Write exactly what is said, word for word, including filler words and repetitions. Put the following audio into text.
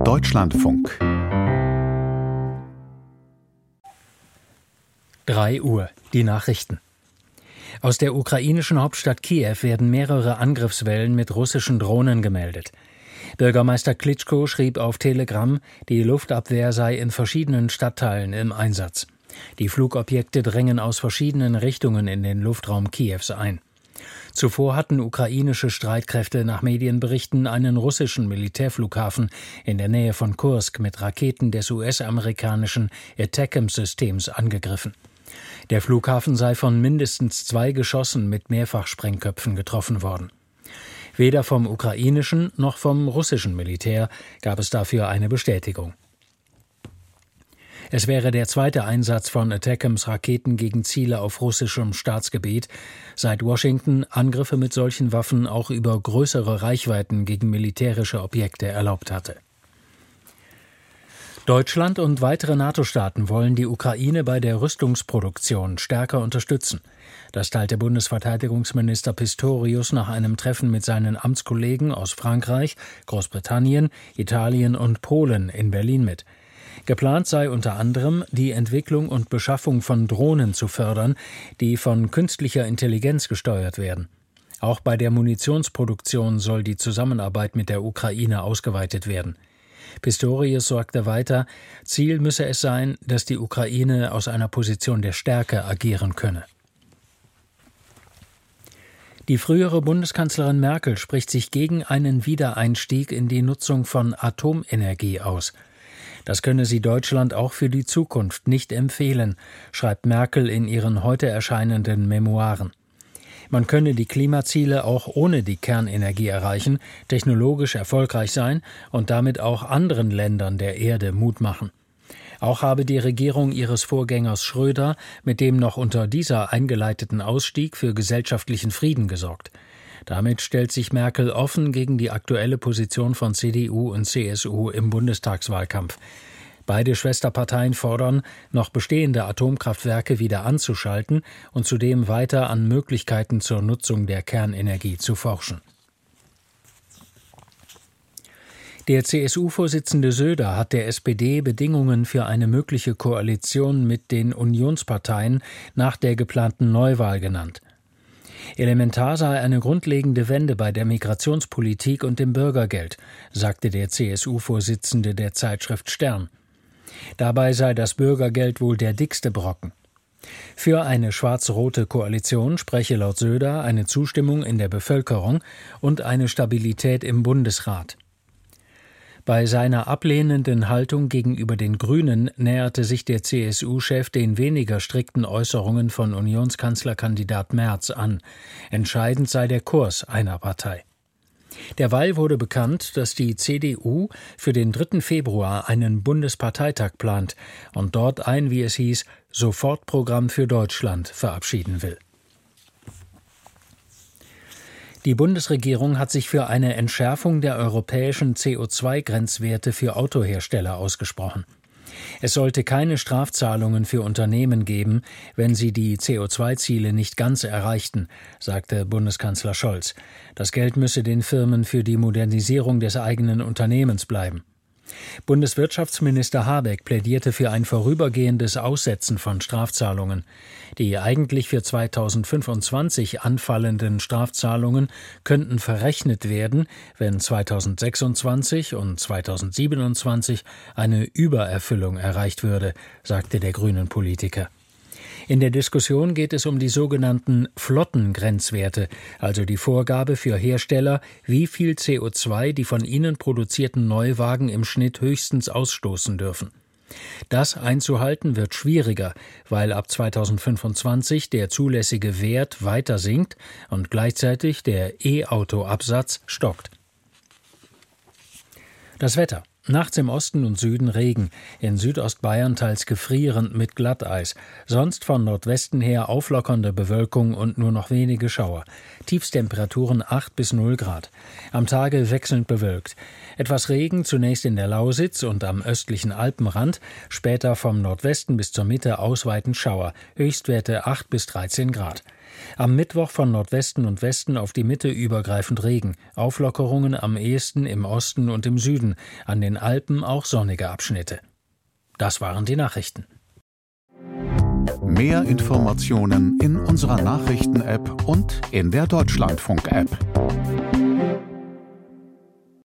Deutschlandfunk. drei Uhr, die Nachrichten. Aus der ukrainischen Hauptstadt Kiew werden mehrere Angriffswellen mit russischen Drohnen gemeldet. Bürgermeister Klitschko schrieb auf Telegram, die Luftabwehr sei in verschiedenen Stadtteilen im Einsatz. Die Flugobjekte drängen aus verschiedenen Richtungen in den Luftraum Kiews ein. Zuvor hatten ukrainische Streitkräfte nach Medienberichten einen russischen Militärflughafen in der Nähe von Kursk mit Raketen des U S-amerikanischen ATACMS-Systems angegriffen. Der Flughafen sei von mindestens zwei Geschossen mit Mehrfachsprengköpfen getroffen worden. Weder vom ukrainischen noch vom russischen Militär gab es dafür eine Bestätigung. Es wäre der zweite Einsatz von ATACMS-Raketen gegen Ziele auf russischem Staatsgebiet, seit Washington Angriffe mit solchen Waffen auch über größere Reichweiten gegen militärische Objekte erlaubt hatte. Deutschland und weitere NATO-Staaten wollen die Ukraine bei der Rüstungsproduktion stärker unterstützen. Das teilte Bundesverteidigungsminister Pistorius nach einem Treffen mit seinen Amtskollegen aus Frankreich, Großbritannien, Italien und Polen in Berlin mit. Geplant sei unter anderem, die Entwicklung und Beschaffung von Drohnen zu fördern, die von künstlicher Intelligenz gesteuert werden. Auch bei der Munitionsproduktion soll die Zusammenarbeit mit der Ukraine ausgeweitet werden. Pistorius sagte weiter, Ziel müsse es sein, dass die Ukraine aus einer Position der Stärke agieren könne. Die frühere Bundeskanzlerin Merkel spricht sich gegen einen Wiedereinstieg in die Nutzung von Atomenergie aus. Das könne sie Deutschland auch für die Zukunft nicht empfehlen, schreibt Merkel in ihren heute erscheinenden Memoiren. Man könne die Klimaziele auch ohne die Kernenergie erreichen, technologisch erfolgreich sein und damit auch anderen Ländern der Erde Mut machen. Auch habe die Regierung ihres Vorgängers Schröder mit dem noch unter dieser eingeleiteten Ausstieg für gesellschaftlichen Frieden gesorgt. Damit stellt sich Merkel offen gegen die aktuelle Position von C D U und C S U im Bundestagswahlkampf. Beide Schwesterparteien fordern, noch bestehende Atomkraftwerke wieder anzuschalten und zudem weiter an Möglichkeiten zur Nutzung der Kernenergie zu forschen. Der C S U-Vorsitzende Söder hat der S P D Bedingungen für eine mögliche Koalition mit den Unionsparteien nach der geplanten Neuwahl genannt. Elementar sei eine grundlegende Wende bei der Migrationspolitik und dem Bürgergeld, sagte der C S U-Vorsitzende der Zeitschrift Stern. Dabei sei das Bürgergeld wohl der dickste Brocken. Für eine schwarz-rote Koalition spreche laut Söder eine Zustimmung in der Bevölkerung und eine Stabilität im Bundesrat. Bei seiner ablehnenden Haltung gegenüber den Grünen näherte sich der C S U-Chef den weniger strikten Äußerungen von Unionskanzlerkandidat Merz an. Entscheidend sei der Kurs einer Partei. Derweil wurde bekannt, dass die C D U für den dritten Februar einen Bundesparteitag plant und dort ein, wie es hieß, Sofortprogramm für Deutschland verabschieden will. Die Bundesregierung hat sich für eine Entschärfung der europäischen C O zwei Grenzwerte für Autohersteller ausgesprochen. Es sollte keine Strafzahlungen für Unternehmen geben, wenn sie die C O zwei Ziele nicht ganz erreichten, sagte Bundeskanzler Scholz. Das Geld müsse den Firmen für die Modernisierung des eigenen Unternehmens bleiben. Bundeswirtschaftsminister Habeck plädierte für ein vorübergehendes Aussetzen von Strafzahlungen. Die eigentlich für zweitausendfünfundzwanzig anfallenden Strafzahlungen könnten verrechnet werden, wenn zweitausendsechsundzwanzig und zweitausendsiebenundzwanzig eine Übererfüllung erreicht würde, sagte der Grünen-Politiker. In der Diskussion geht es um die sogenannten Flottengrenzwerte, also die Vorgabe für Hersteller, wie viel C O zwei die von ihnen produzierten Neuwagen im Schnitt höchstens ausstoßen dürfen. Das einzuhalten wird schwieriger, weil ab zweitausendfünfundzwanzig der zulässige Wert weiter sinkt und gleichzeitig der E-Auto-Absatz stockt. Das Wetter. Nachts im Osten und Süden Regen, in Südostbayern teils gefrierend mit Glatteis, sonst von Nordwesten her auflockernde Bewölkung und nur noch wenige Schauer. Tiefstemperaturen acht bis null Grad. Am Tage wechselnd bewölkt. Etwas Regen zunächst in der Lausitz und am östlichen Alpenrand, später vom Nordwesten bis zur Mitte ausweitend Schauer, Höchstwerte acht bis dreizehn Grad. Am Mittwoch von Nordwesten und Westen auf die Mitte übergreifend Regen, Auflockerungen am ehesten im Osten und im Süden, an den Alpen auch sonnige Abschnitte. Das waren die Nachrichten. Mehr Informationen in unserer Nachrichten-App und in der Deutschlandfunk-App.